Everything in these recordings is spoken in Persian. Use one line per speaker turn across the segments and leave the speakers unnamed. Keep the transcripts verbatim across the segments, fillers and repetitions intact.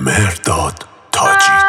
مهرداد تاجیک.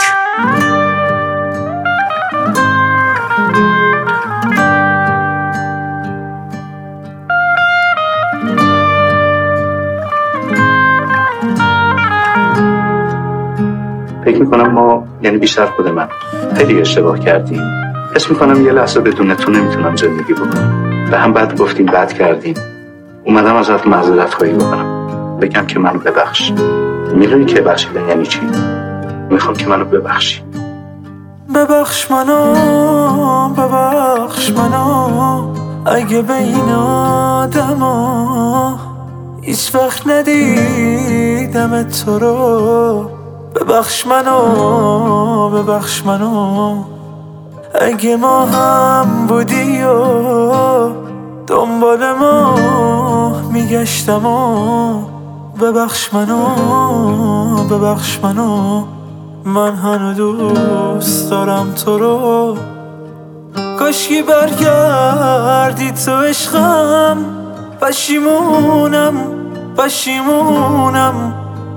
فکر میکنم ما، یعنی بیشتر خود من، خیلی اشتباه کردیم. حس میکنم یه لحظه بدون تو نمیتونم زندگی بکنم. به هم بد گفتیم، بد کردیم. اومدم ازت معذرت خواهی بکنم، بگم که منو ببخش. میدونی که بخشیدن یعنی چی؟ میخوام که منو ببخشی.
ببخش منو، ببخش منو، اگه بین آدما هیچ وقت ندیدم تو رو. ببخش منو، ببخش منو، اگه ما هم بودی و دنبال ما میگشتم و ببخش منو، ببخش منو، من هنو دوست دارم تو رو. کاشکی برگردی تو عشقم، پشیمونم پشیمونم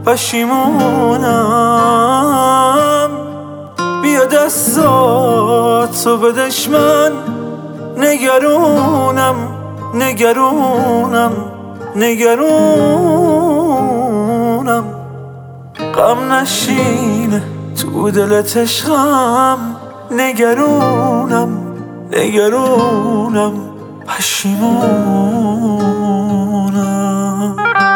پشیمونم. بیا دستاتو بدش من، نگرونم نگرونم نگرونم. غم نشینه تو دلت عشقم، نگرونم نگرونم پشیمونم.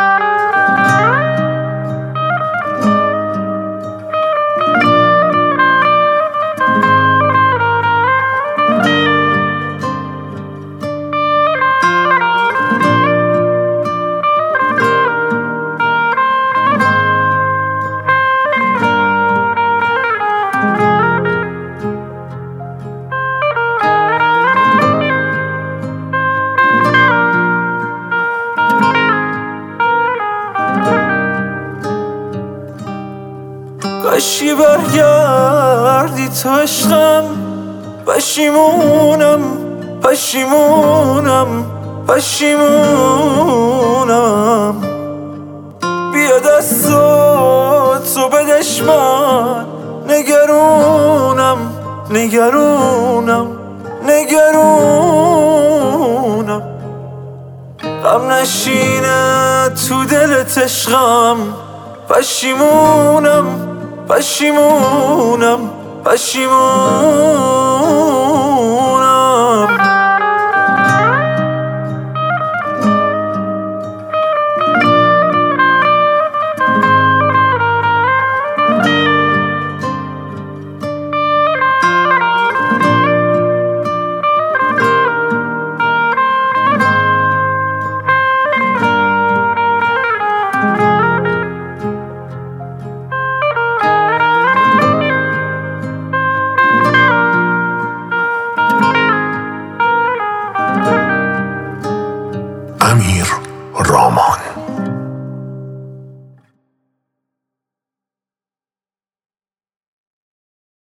کاشکی برگردی تو عشقم، پشیمونم پشیمونم پشیمونم. بیا دستاتو بدش من، نگرونم نگرونم نگرونم. غم نشینه تو دلت عشقم، پشیمونم پشیمونم پشیمونم.
امیر رامان.